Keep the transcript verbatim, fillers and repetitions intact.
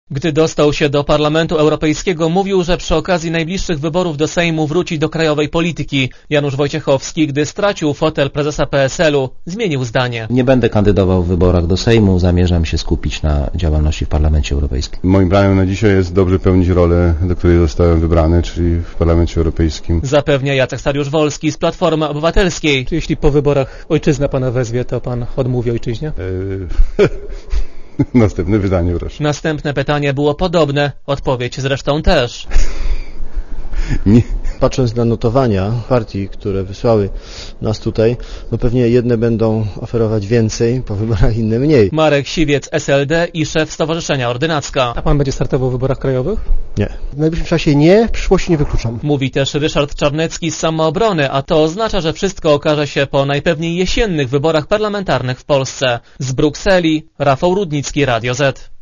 Gdy dostał się do Parlamentu Europejskiego, mówił, że przy okazji najbliższych wyborów do Sejmu wróci do krajowej polityki. Janusz Wojciechowski, gdy stracił fotel prezesa P S L u, zmienił zdanie. Nie będę kandydował w wyborach do Sejmu, zamierzam się skupić na działalności w Parlamencie Europejskim. Moim planem na dzisiaj jest dobrze pełnić rolę, do której zostałem wybrany, czyli w Parlamencie Europejskim. Zapewnia Jacek Sariusz-Wolski z Platformy Obywatelskiej. Czy jeśli po wyborach ojczyzna pana wezwie, to pan odmówi ojczyźnie? Eee... Następne pytanie, proszę. Następne pytanie było podobne, odpowiedź zresztą też. Nie. Patrząc na notowania partii, które wysłały nas tutaj, no pewnie jedne będą oferować więcej, po wyborach inne mniej. Marek Siwiec, S L D i szef Stowarzyszenia Ordynacka. A pan będzie startował w wyborach krajowych? Nie. W najbliższym czasie nie, w przyszłości nie wykluczam. Mówi też Ryszard Czarnecki z Samoobrony, a to oznacza, że wszystko okaże się po najpewniej jesiennych wyborach parlamentarnych w Polsce. Z Brukseli Rafał Rudnicki, Radio Z.